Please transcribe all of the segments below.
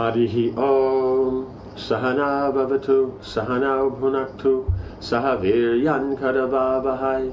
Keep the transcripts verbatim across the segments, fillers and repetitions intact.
Harihi Om. Sahana Bhavatu, Sahana Bhunaktu, Sahaviryan Kadavavahai,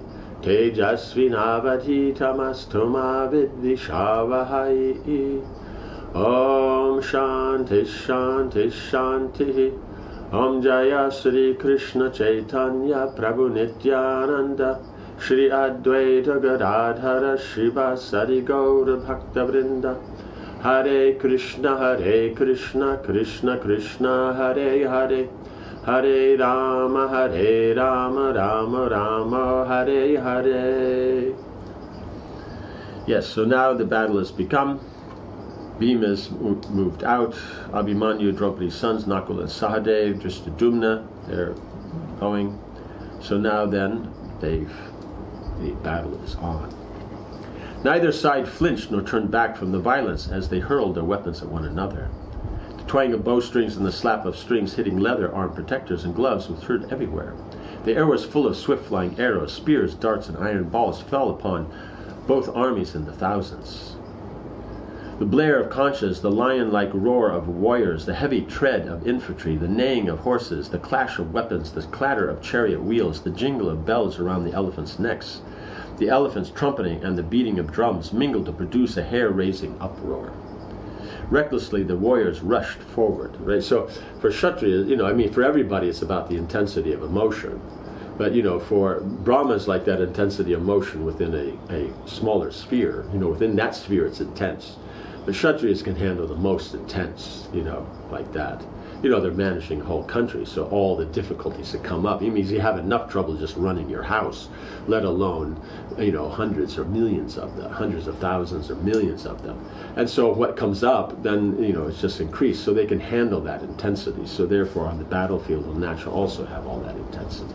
Tejasvinavadhitamastuma Vidvishavahai. Om Shanti Shanti Shanti. Om Jaya Sri Krishna Chaitanya Prabhu Nityananda, Shri Advaita Gadadhara Shivasari Gaura Bhakta Vrinda. Hare Krishna, Hare Krishna, Krishna Krishna, Hare Hare, Hare Rama, Hare Rama, Rama Rama, Hare Hare. Yes, so now the battle has become. Bhima is moved out. Abhimanyu, Draupadi's sons, Nakul and Sahadev, Drishtadyumna, they're going. So now then, they've, the battle is on. Neither side flinched nor turned back from the violence as they hurled their weapons at one another. The twang of bowstrings and the slap of strings hitting leather arm protectors and gloves was heard everywhere. The air was full of swift-flying arrows, spears, darts, and iron balls fell upon both armies in the thousands. The blare of conches, the lion-like roar of warriors, the heavy tread of infantry, the neighing of horses, the clash of weapons, the clatter of chariot wheels, the jingle of bells around the elephants' necks, the elephants trumpeting and the beating of drums mingled to produce a hair-raising uproar. Recklessly, the warriors rushed forward. Right? So for Kshatriya, you know, I mean, for everybody, it's about the intensity of emotion. But, you know, for Brahmas, like that intensity of motion within a, a smaller sphere, you know, within that sphere, it's intense. But Kshatriyas can handle the most intense, you know, like that. You know, they're managing a whole country, so all the difficulties that come up, it means you have enough trouble just running your house, let alone, you know, hundreds or millions of them, hundreds of thousands or millions of them. And so what comes up, then, you know, it's just increased, so they can handle that intensity. So therefore, on the battlefield, will naturally also have all that intensity.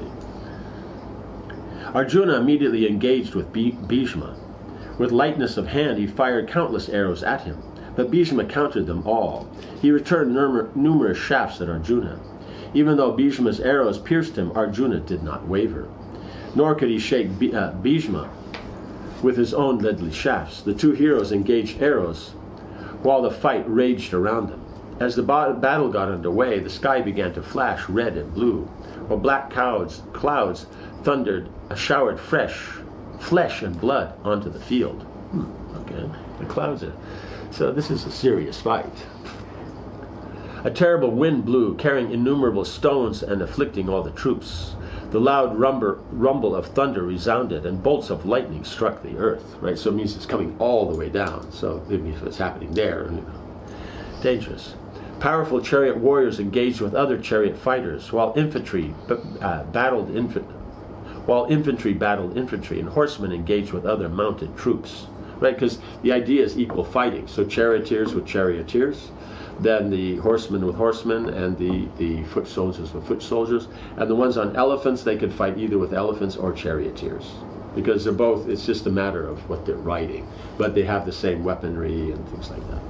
Arjuna immediately engaged with Bhishma. With lightness of hand, he fired countless arrows at him, but Bhishma countered them all. He returned numerous shafts at Arjuna. Even though Bhishma's arrows pierced him, Arjuna did not waver. Nor could he shake Bhishma with his own deadly shafts. The two heroes engaged arrows while the fight raged around them. As the battle got underway, the sky began to flash red and blue, while black clouds, clouds thundered, showered fresh flesh and blood onto the field. Hmm, okay, the clouds are... So this is a serious fight. A terrible wind blew, carrying innumerable stones and afflicting all the troops. The loud rumble, rumble of thunder resounded, and bolts of lightning struck the earth. Right, so it means it's coming all the way down. So it means what's happening there. You know, dangerous. Powerful chariot warriors engaged with other chariot fighters, while infantry uh, battled infantry. While infantry battled infantry, and horsemen engaged with other mounted troops. Right, because the idea is equal fighting. So charioteers with charioteers, then the horsemen with horsemen, and the, the foot soldiers with foot soldiers. And the ones on elephants, they could fight either with elephants or charioteers. Because they're both, it's just a matter of what they're riding. But they have the same weaponry and things like that.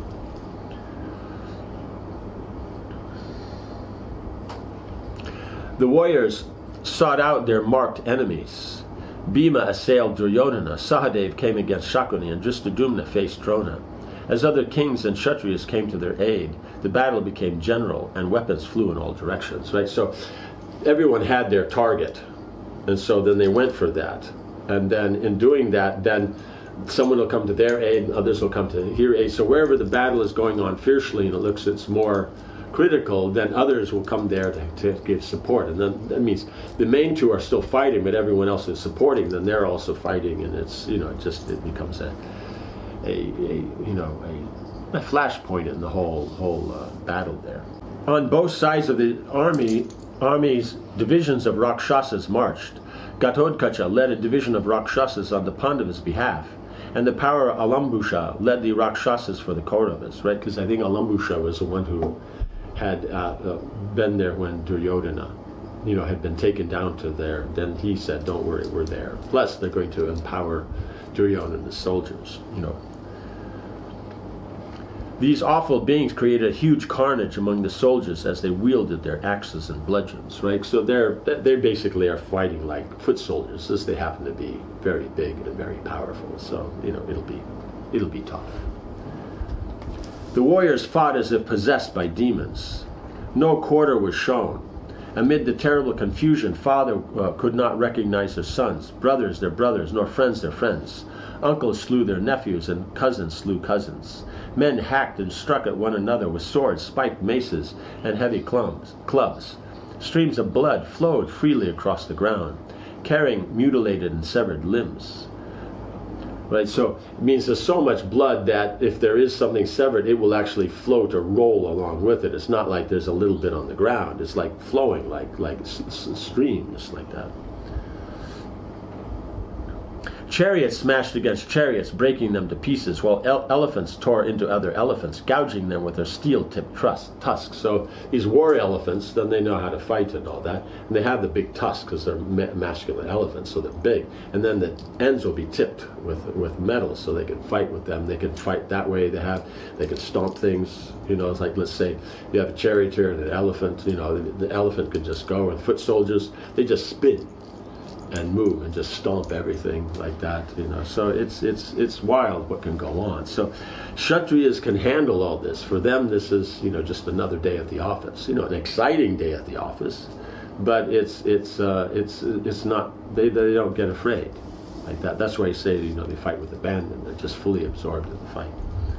The warriors sought out their marked enemies. Bhima assailed Duryodhana, Sahadev came against Shakuni, and Drishtadyumna faced Drona. As other kings and Kshatriyas came to their aid, the battle became general, and weapons flew in all directions. Right, so everyone had their target, and so then they went for that. And then in doing that, then someone will come to their aid, and others will come to your aid. So wherever the battle is going on fiercely, and it looks it's more critical, then others will come there to, to give support. And then that means the main two are still fighting, but everyone else is supporting, then they're also fighting, and it's, you know, it just, it becomes a, a, a you know, a, a flashpoint in the whole, whole uh, battle there. On both sides of the army, armies, divisions of Rakshasas marched. Ghatotkacha led a division of Rakshasas on the Pandavas' behalf, and the power of Alambusha led the Rakshasas for the Kauravas, right? Because I think Alambusha was the one who had uh, uh, been there when Duryodhana, you know, had been taken down to there. Then he said, don't worry, we're there. Plus, they're going to empower Duryodhana's soldiers, you know. These awful beings created a huge carnage among the soldiers as they wielded their axes and bludgeons, right? So they're, they basically are fighting like foot soldiers, since they happen to be very big and very powerful. So, you know, it'll be, it'll be tough. The warriors fought as if possessed by demons. No quarter was shown. Amid the terrible confusion, father uh, could not recognize his sons, brothers their brothers, nor friends their friends. Uncles slew their nephews, and cousins slew cousins. Men hacked and struck at one another with swords, spiked maces, and heavy clubs. clubs. Streams of blood flowed freely across the ground, carrying mutilated and severed limbs. Right, so it means there's so much blood that if there is something severed, it will actually float or roll along with it. It's not like there's a little bit on the ground. It's like flowing, like like s s streams, like that. Chariots smashed against chariots, breaking them to pieces, while ele elephants tore into other elephants, gouging them with their steel-tipped tusks. So these war elephants, then they know how to fight and all that. And they have the big tusks because they're ma masculine elephants, so they're big. And then the ends will be tipped with with metal, so they can fight with them. They can fight that way. They have, they can stomp things. You know, it's like, let's say you have a charioteer and an elephant. You know, the, the elephant could just go, and foot soldiers, they just spin and move and just stomp everything like that, you know. So it's it's it's wild what can go on. So Kshatriyas can handle all this. For them, this is, you know, just another day at the office. You know, an exciting day at the office, but it's it's uh, it's it's not. They they don't get afraid like that. That's why I say, you know, they fight with abandon. They're just fully absorbed in the fight.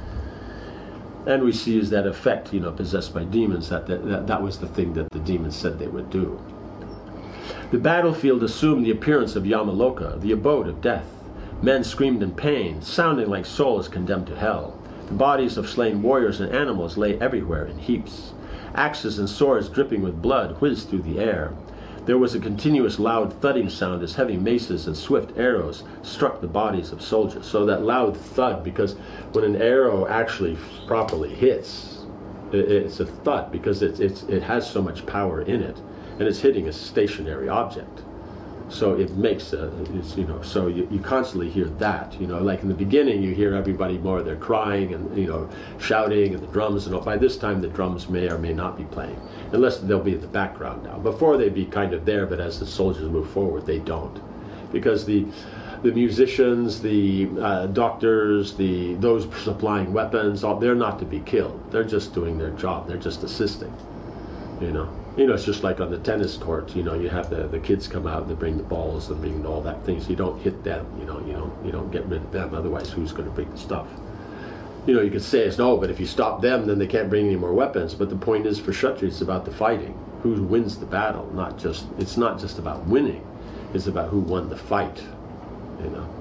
And we see is that effect, you know, possessed by demons. That that that, that was the thing that the demons said they would do. The battlefield assumed the appearance of Yamaloka, the abode of death. Men screamed in pain, sounding like souls condemned to hell. The bodies of slain warriors and animals lay everywhere in heaps. Axes and swords dripping with blood whizzed through the air. There was a continuous loud thudding sound as heavy maces and swift arrows struck the bodies of soldiers. So that loud thud, because when an arrow actually properly hits, it's a thud because it's, it's, it has so much power in it. And it's hitting a stationary object, so it makes a, it's, you know, so you, you constantly hear that, you know, like in the beginning you hear everybody more, they're crying and, you know, shouting, and the drums, and all. By this time the drums may or may not be playing, unless they'll be in the background now. Before they'd be kind of there, but as the soldiers move forward, they don't, because the the musicians, the uh, doctors, the those supplying weapons, all, they're not to be killed. They're just doing their job. They're just assisting, you know. You know, it's just like on the tennis court, you know, you have the, the kids come out and they bring the balls and bring all that things. You don't hit them, you know, you don't, you don't get rid of them, otherwise who's going to bring the stuff? You know, you could say it's no, but if you stop them, then they can't bring any more weapons. But the point is, for Kshatriya, it's about the fighting. Who wins the battle, not just, it's not just about winning, it's about who won the fight, you know.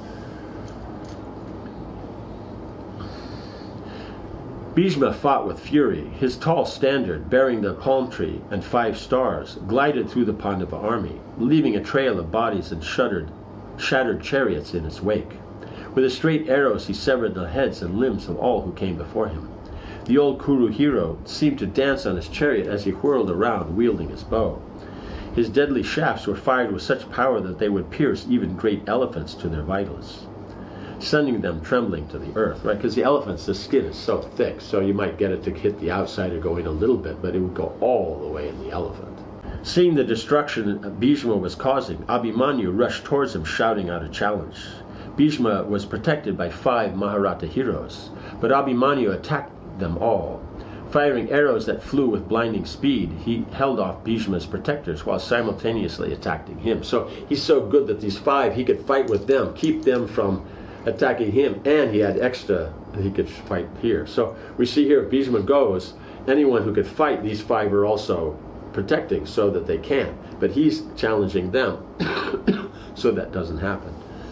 Bhishma fought with fury. His tall standard, bearing the palm tree and five stars, glided through the Pandava army, leaving a trail of bodies and shuddered, shattered chariots in its wake. With his straight arrows he severed the heads and limbs of all who came before him. The old Kuru hero seemed to dance on his chariot as he whirled around, wielding his bow. His deadly shafts were fired with such power that they would pierce even great elephants to their vitals, sending them trembling to the earth, right? Because the elephants, the skin is so thick, so you might get it to hit the outside or go in a little bit, but it would go all the way in the elephant. Seeing the destruction Bhishma was causing, Abhimanyu rushed towards him, shouting out a challenge. Bhishma was protected by five Maharata heroes, but Abhimanyu attacked them all. Firing arrows that flew with blinding speed, he held off Bhishma's protectors while simultaneously attacking him. So he's so good that these five, he could fight with them, keep them from attacking him, and he had extra that he could fight here. So we see here, if Bhishma goes, anyone who could fight, these five are also protecting so that they can. But he's challenging them, so that doesn't happen.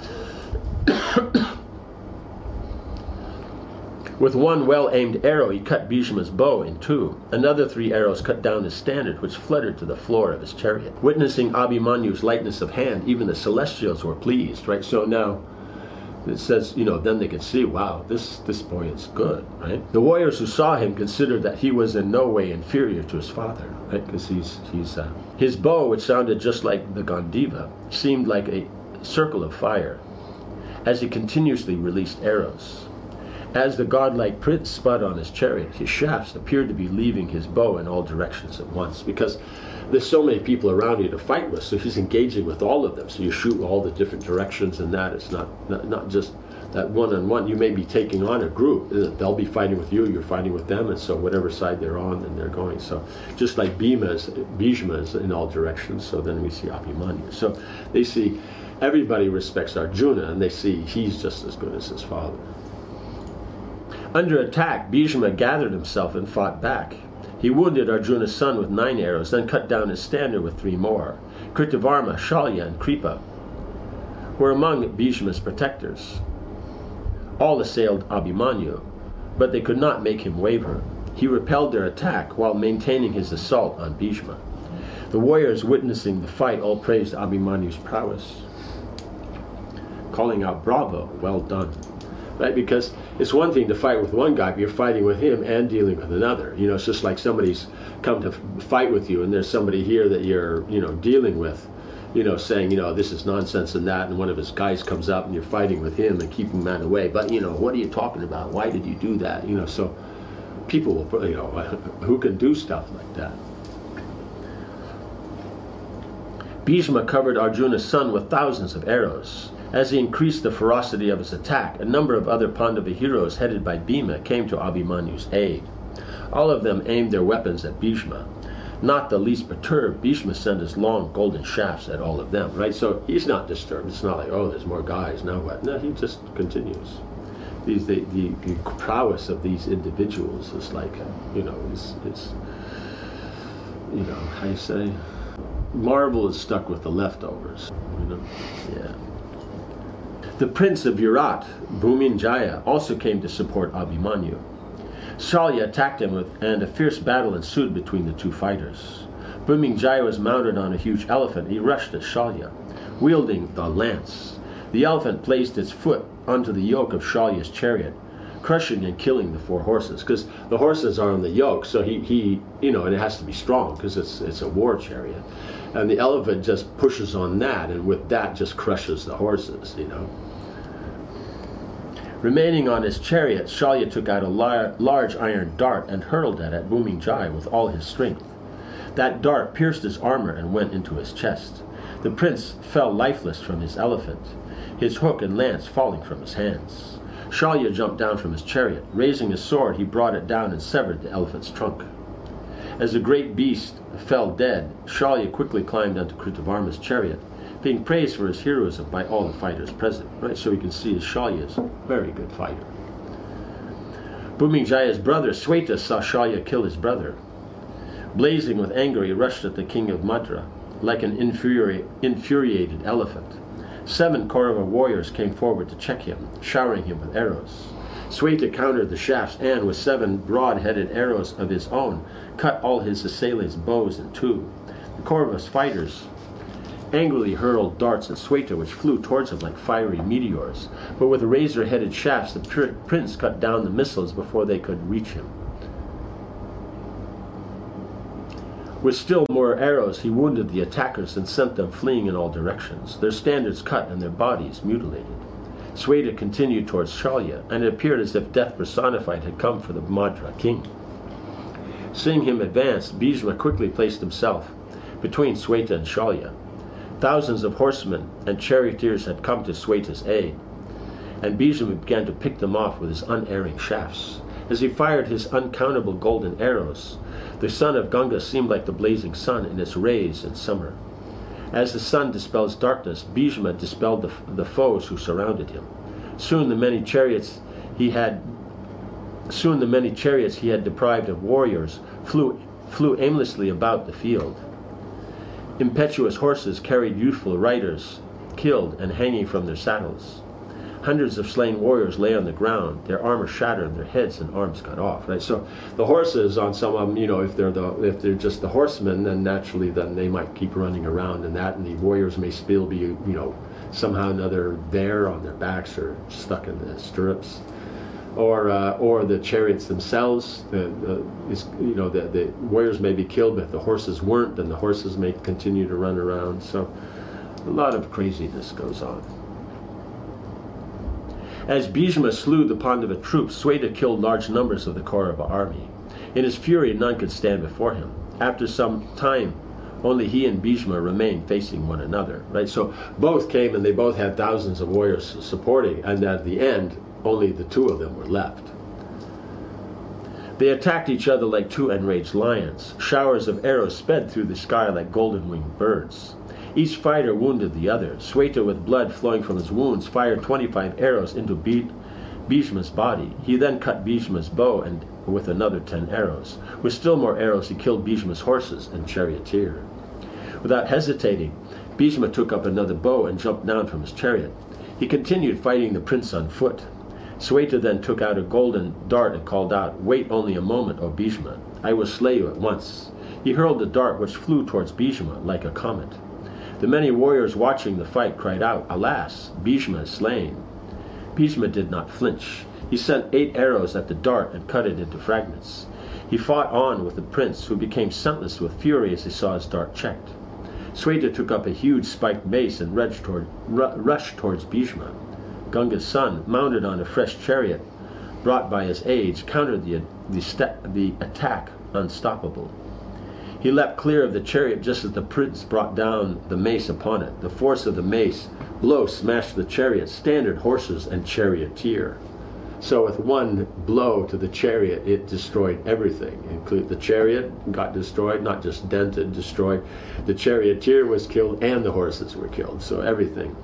With one well-aimed arrow, he cut Bhishma's bow in two. Another three arrows cut down his standard, which fluttered to the floor of his chariot. Witnessing Abhimanyu's lightness of hand, even the celestials were pleased, right? So now, it says, you know, then they could see, wow, this, this boy is good, right? The warriors who saw him considered that he was in no way inferior to his father, right? Because he's, he's, uh, his bow, which sounded just like the Gandiva, seemed like a circle of fire as he continuously released arrows. As the godlike prince sped on his chariot, his shafts appeared to be leaving his bow in all directions at once, because there's so many people around you to fight with, so he's engaging with all of them. So you shoot all the different directions, and that it's not, not, not just that one-on-one, you may be taking on a group. They'll be fighting with you, you're fighting with them, and so whatever side they're on, then they're going. So just like Bhima is, Bhishma is in all directions, so then we see Abhimanyu. So they see, everybody respects Arjuna, and they see he's just as good as his father. Under attack, Bhishma gathered himself and fought back. He wounded Arjuna's son with nine arrows, then cut down his standard with three more. Kritavarma, Shalya, and Kripa were among Bhishma's protectors. All assailed Abhimanyu, but they could not make him waver. He repelled their attack while maintaining his assault on Bhishma. The warriors witnessing the fight all praised Abhimanyu's prowess, calling out, "Bravo, well done." Right? Because it's one thing to fight with one guy, but you're fighting with him and dealing with another. You know, it's just like somebody's come to fight with you, and there's somebody here that you're, you know, dealing with, you know, saying, you know, this is nonsense and that, and one of his guys comes up and you're fighting with him and keeping him out of the way. But, you know, what are you talking about? Why did you do that? You know, so people will, you know, who can do stuff like that? Bhishma covered Arjuna's son with thousands of arrows. As he increased the ferocity of his attack, a number of other Pandava heroes headed by Bhima came to Abhimanyu's aid. All of them aimed their weapons at Bhishma. Not the least perturbed, Bhishma sent his long golden shafts at all of them, right? So he's not disturbed. It's not like, oh, there's more guys, now what? No, he just continues. These, the, the, the prowess of these individuals is like, you know, is, is, you know, how you say? Marvel is stuck with the leftovers, you know? Yeah. The prince of Virat, Bhuminjaya, also came to support Abhimanyu. Shalya attacked him with, and a fierce battle ensued between the two fighters. Bhuminjaya was mounted on a huge elephant. He rushed at Shalya, wielding the lance. The elephant placed its foot onto the yoke of Shalya's chariot, crushing and killing the four horses. Because the horses are on the yoke, so he, he, you know, and it has to be strong because it's it's a war chariot. And the elephant just pushes on that, and with that just crushes the horses, you know. Remaining on his chariot, Shalya took out a lar large iron dart and hurled it at Bhuminjaya with all his strength. That dart pierced his armor and went into his chest. The prince fell lifeless from his elephant, his hook and lance falling from his hands. Shalya jumped down from his chariot. Raising his sword, he brought it down and severed the elephant's trunk. As the great beast fell dead, Shalya quickly climbed onto Kritavarma's chariot, being praised for his heroism by all the fighters present. Right, so we can see Shalya is a very good fighter. Bhuminjaya's brother Sweta saw Shalya kill his brother. Blazing with anger, he rushed at the king of Madra like an infuri infuriated elephant. Seven Kaurava warriors came forward to check him, showering him with arrows. Sweta countered the shafts and, with seven broad-headed arrows of his own, cut all his assailants' bows in two. The Kaurava's fighters angrily hurled darts at Sweta, which flew towards him like fiery meteors. But with razor-headed shafts, the pr prince cut down the missiles before they could reach him. With still more arrows, he wounded the attackers and sent them fleeing in all directions, their standards cut and their bodies mutilated. Sweta continued towards Shalya, and it appeared as if death personified had come for the Madra king. Seeing him advance, Bhishma quickly placed himself between Sweta and Shalya. Thousands of horsemen and charioteers had come to Sweta's aid, and Bhishma began to pick them off with his unerring shafts. As he fired his uncountable golden arrows, the son of Ganga seemed like the blazing sun in its rays in summer. As the sun dispels darkness, Bhishma dispelled the, the foes who surrounded him. Soon the many chariots he had soon the many chariots he had deprived of warriors flew flew aimlessly about the field. Impetuous horses carried youthful riders, killed and hanging from their saddles. Hundreds of slain warriors lay on the ground, their armor shattered, their heads and arms cut off. Right, so the horses on some of them, you know, if they're the if they're just the horsemen, then naturally, then they might keep running around and that, and the warriors may still be, you know, somehow or another there on their backs or stuck in the stirrups, or uh, or the chariots themselves. The, the is, you know, the the warriors may be killed, but if the horses weren't, then the horses may continue to run around. So a lot of craziness goes on. As Bhishma slew the Pandava troops, Sweta killed large numbers of the Kaurava army. In his fury, none could stand before him. After some time, Only he and Bhishma remained facing one another, right? So both came and they both had thousands of warriors supporting, and at the end, only the two of them were left. They attacked each other like two enraged lions. Showers of arrows sped through the sky like golden-winged birds. Each fighter wounded the other. Sweta, with blood flowing from his wounds, fired twenty-five arrows into Bhishma's body. He then cut Bhishma's bow and with another ten arrows. With still more arrows, he killed Bhishma's horses and charioteer. Without hesitating, Bhishma took up another bow and jumped down from his chariot. He continued fighting the prince on foot. Sweta then took out a golden dart and called out, "Wait only a moment, O Bhishma. I will slay you at once." He hurled the dart, which flew towards Bhishma like a comet. The many warriors watching the fight cried out, "Alas, Bhishma is slain." Bhishma did not flinch. He sent eight arrows at the dart and cut it into fragments. He fought on with the prince, who became senseless with fury as he saw his dart checked. Sweta took up a huge spiked mace and rushed, toward, rushed towards Bhishma. Ganga's son, mounted on a fresh chariot brought by his age, countered the, the, the attack unstoppable. He leapt clear of the chariot just as the prince brought down the mace upon it. The force of the mace blow smashed the chariot, standard, horses, and charioteer. So with one blow to the chariot, it destroyed everything. Include the chariot got destroyed, not just dented, destroyed. The charioteer was killed, and the horses were killed. So everything.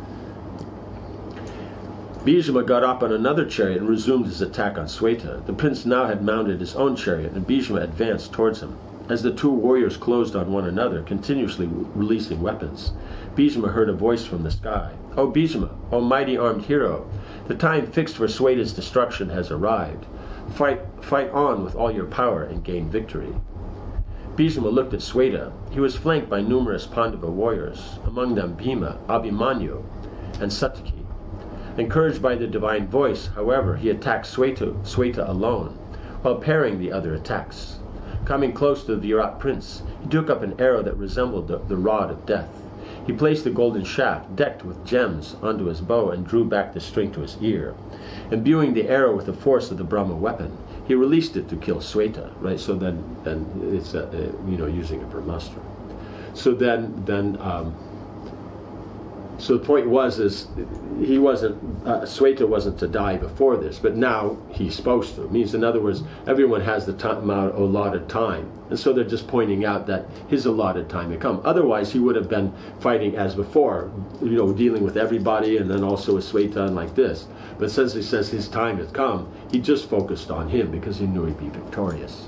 Bhishma got up on another chariot and resumed his attack on Sweta. The prince now had mounted his own chariot, and Bhishma advanced towards him. As the two warriors closed on one another, continuously releasing weapons, Bhishma heard a voice from the sky. "O Bhishma, O mighty armed hero, the time fixed for Sweta's destruction has arrived. Fight, fight on with all your power and gain victory." Bhishma looked at Sweta. He was flanked by numerous Pandava warriors, among them Bhima, Abhimanyu, and Sataki. Encouraged by the divine voice, however, he attacked Sweta, Sweta alone, while parrying the other attacks. Coming close to the Virat prince, he took up an arrow that resembled the, the rod of death. He placed the golden shaft, decked with gems, onto his bow and drew back the string to his ear. Imbuing the arrow with the force of the Brahma weapon, he released it to kill Sweta, right? So then, then it's, uh, uh, you know, using a Brahmastra. So then, then, um, so the point was, is he wasn't, uh, Sweta wasn't to die before this, but now he's supposed to. It means, in other words, everyone has the time, uh, allotted time. And so they're just pointing out that his allotted time had come. Otherwise, he would have been fighting as before, you know, dealing with everybody and then also with Sweta and like this. But since he says his time has come, he just focused on him because he knew he'd be victorious.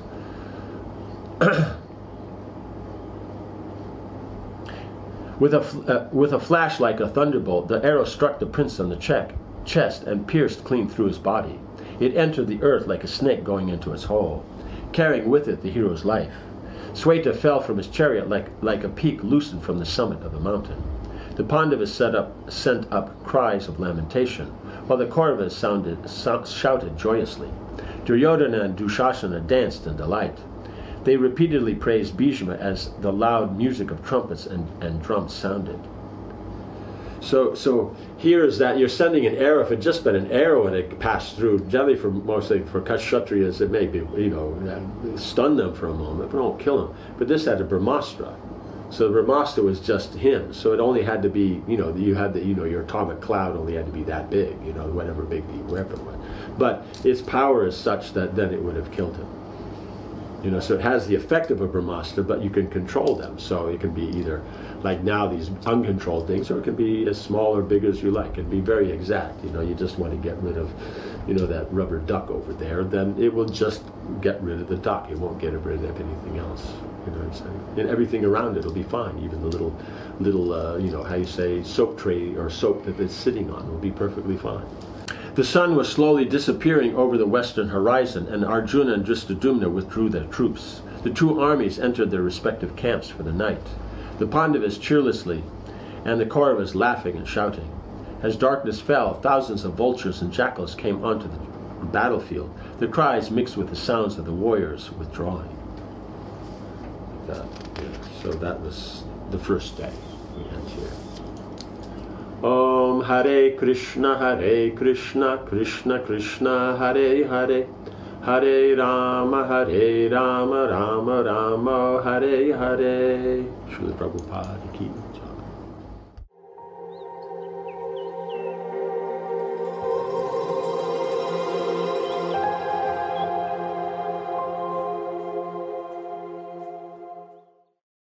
With a, uh, with a flash like a thunderbolt, the arrow struck the prince on the check, chest and pierced clean through his body. It entered the earth like a snake going into its hole, carrying with it the hero's life. Sweta fell from his chariot like, like a peak loosened from the summit of a mountain. The Pandavas set up, sent up cries of lamentation, while the Kauravas sounded, so, shouted joyously. Duryodhana and Dushasana danced in delight. They repeatedly praised Bhishma as the loud music of trumpets and, and drums sounded. So, so here is that you're sending an arrow. If it had just been an arrow and it passed through, generally for mostly for Kshatriyas, it may be, you know, stun them for a moment, but don't kill them. But this had a Brahmastra. So the Brahmastra was just him. So it only had to be, you know, you had the, you know, your atomic cloud only had to be that big, you know, whatever big the weapon was. But its power is such that then it would have killed him. You know, so it has the effect of a Brahmastra, but you can control them. So it can be either, like now, these uncontrolled things, or it can be as small or big as you like. It can be very exact. You know, you just want to get rid of, you know, that rubber duck over there, then it will just get rid of the duck. It won't get rid of anything else. You know what I'm saying? And everything around it will be fine. Even the little, little, uh, you know, how you say, soap tray or soap that it's sitting on will be perfectly fine. The sun was slowly disappearing over the western horizon, and Arjuna and Dristadumna withdrew their troops. The two armies entered their respective camps for the night, the Pandavas cheerlessly, and the Kauravas laughing and shouting. As darkness fell, thousands of vultures and jackals came onto the battlefield, their cries mixed with the sounds of the warriors withdrawing. That, yeah, so that was the first day we end here. Om Hare Krishna Hare Krishna Krishna Krishna Hare Hare Hare Rama, Hare Rama, Rama Rama, Hare Hare. Srila Prabhupada ki jai.